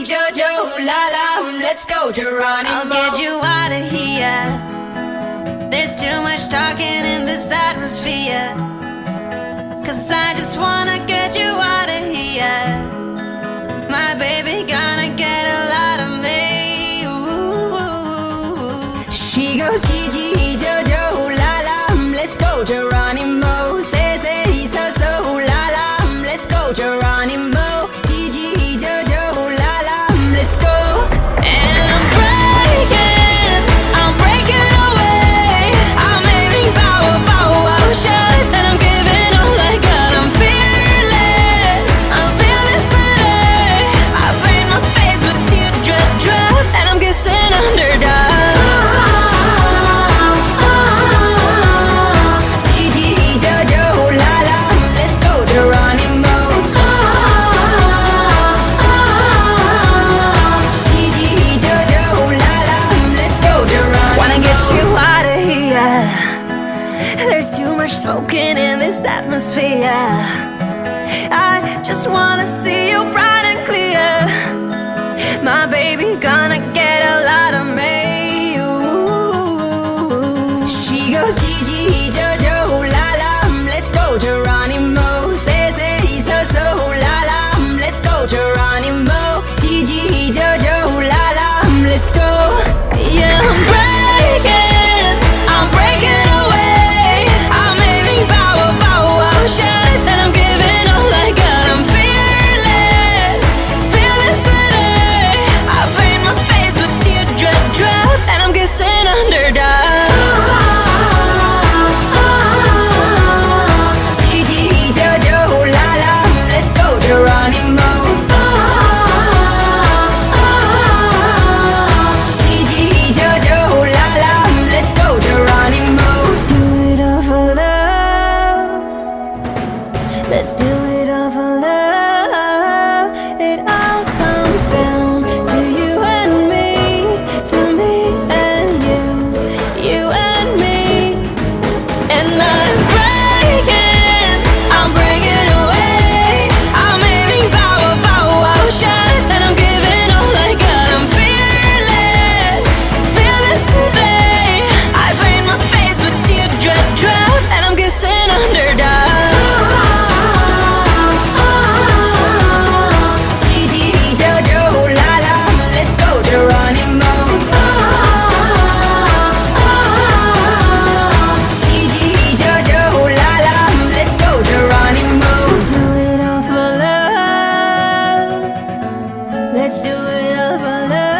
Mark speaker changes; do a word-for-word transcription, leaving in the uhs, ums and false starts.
Speaker 1: Jojo, la la, let's go, Geronimo.
Speaker 2: I'll get you out of here. There's too much talking in this atmosphere. Cause I just wanna get you out of here. My baby gonna get a lot of me. Ooh. She goes Gigi, Jojo, la la, let's go, Geronimo. Say, say, so, so, la la, let's go, Geronimo. Gigi, Jojo, la la, let's go. And I'm breaking, I'm breaking away. I'm aiming power, power, shots, and I'm giving all I got. I'm fearless, I'm fearless today. I paint my face with teardrop drops, and I'm kissing underdogs. Gigi, Jojo, la la, let's go, Geronimo. Gigi, Jojo, la la, let's go, Geronimo. Wanna get you out of here. There's too much smoking in this atmosphere. I just wanna see you bright and clear. My baby gonna get a lot of me. Ooh. She goes Gigi, Jojo, la la, let's go, Geronimo. Say, say, so, so, la la, let's go, Geronimo. Gigi, Jojo, la la, let's go. Yeah, I'm breaking, I'm breaking away. I'm aiming power, power, shots, and I'm giving all I got. I'm fearless, fearless today. I paint my face with teardrop drops, and I'm kissing underdogs. Gigi, Jojo, la la, let's go, Geronimo. Gigi, Jojo, la la, let's go, Geronimo. Do it all for love. Let's do it all for love. It all comes down to you and me, to me and you, you and me. And I'm breaking, I'm breaking away. I'm aiming power, power, shots, and I'm giving all I got. I'm fearless, fearless today. I paint my face with teardrop drops, and I'm kissing underdogs. Gigi, Jojo, la la, let's go, Geronimo. Gigi, Jojo, la la, let's go, Geronimo. Do it all for love. Let's do it all for love.